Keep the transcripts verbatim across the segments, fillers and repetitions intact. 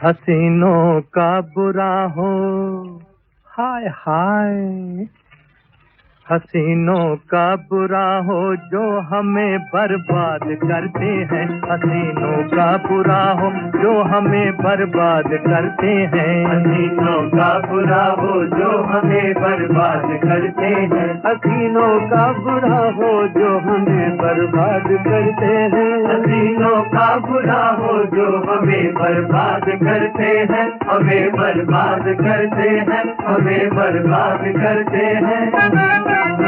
हसीनों का बुरा हो हाय हाय, हसीनों का बुरा हो जो हमें बर्बाद करते हैं। हसीनों का बुरा हो जो हमें बर्बाद करते हैं। हसीनों का बुरा हो जो हमें बर्बाद करते हैं। हसीनों का बुरा हो जो हमें बर्बाद करते हैं। हसीनों का बुरा हो जो हमें बर्बाद करते हैं। हमें बर्बाद करते हैं। हमें बर्बाद करते हैं।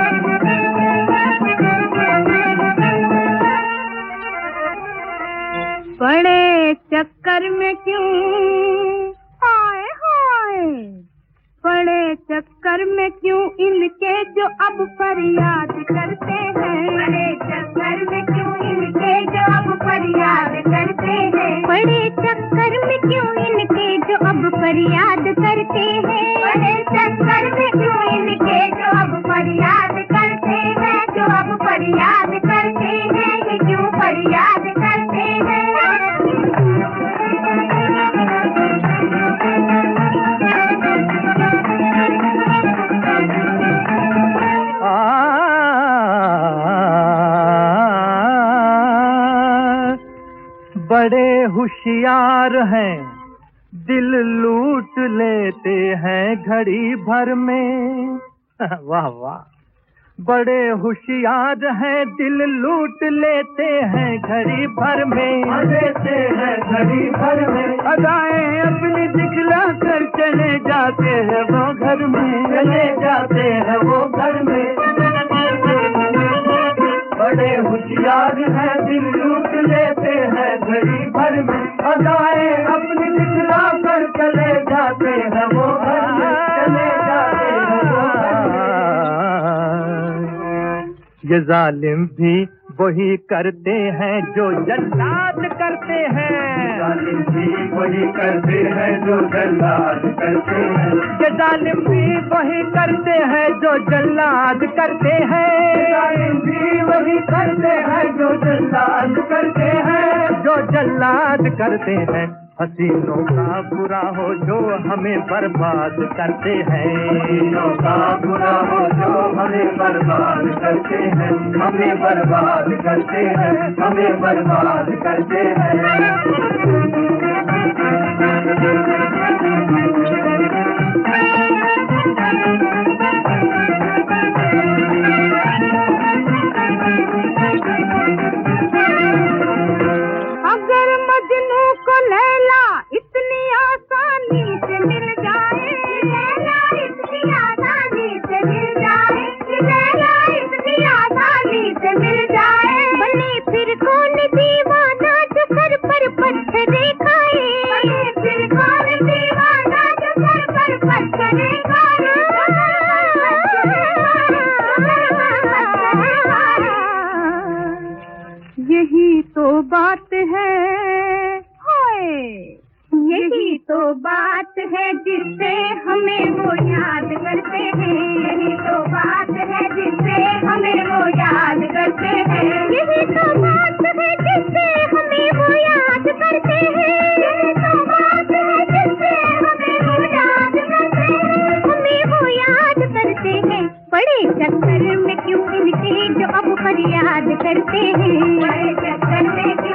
बड़े चक्कर में क्यों हाय हाय, बड़े चक्कर में क्यों इनके जो अब फरियाद करते हैं। बड़े चक्कर में क्यों इनके जो अब फरियाद करते हैं। बड़े चक्कर में क्यों इनके जो अब फरियाद करते हैं। बड़े चक्कर में क्यों इनके जो अब फरियाद करते हैं। जो अब फरियाद करते हैं, ये क्यों फरियाद करते हैं। बड़े होशियार हैं, दिल लूट लेते हैं घड़ी भर में। वाह वाह, बड़े होशियार हैं, दिल लूट लेते हैं घड़ी भर में। लेते हैं घड़ी भर में। अदाएं अपनी दिखला कर चले जाते हैं वो घर में। चले जाते हैं वो घर में। बड़े होशियार हैं, दिल लूट लेते हैं घड़ी भर में। अदाएं अपनी दिखला कर चले जाते हैं वो घर में। चले जाते हैं वो घर में। ये जालिम भी वही करते हैं जो जल्लाद करते हैं। जालिम भी वही करते हैं जो जल्लाद करते हैं। ये जालिम भी वही करते हैं जो जल्लाद करते हैं। जालिम भी वही करते हैं जो जल्लाद करते हैं। जो जल्लाद करते हैं। हसीनों का बुरा हो जो हमें बर्बाद करते हैं। हसीनों का बुरा हो जो हमें बर्बाद करते हैं। हमें बर्बाद करते हैं। हमें बर्बाद करते हैं। अगर मजनू को लैला इतनी आसानी से मिल जाए। लैला इतनी आसानी से मिल जाए। लैला इतनी आसानी से मिल जाए। बने फिर कौन दीवाना जो सर पर पत्थर खाए। बने फिर कौन दीवाना जो सर पर पत्थर खाए। यही तो बात है हाय, यही तो बात है जिससे हमें वो याद करते हैं। यही तो बात है जिससे हमें वो याद करते हैं। यही तो बात है जिससे हमें वो याद करते हैं। यही तो बात है जिससे हमें वो याद करते हैं। हमें वो याद करते हैं। बड़े चक्कर में क्यों इनके जो अब फरियाद करते हैं। बड़े चक्कर में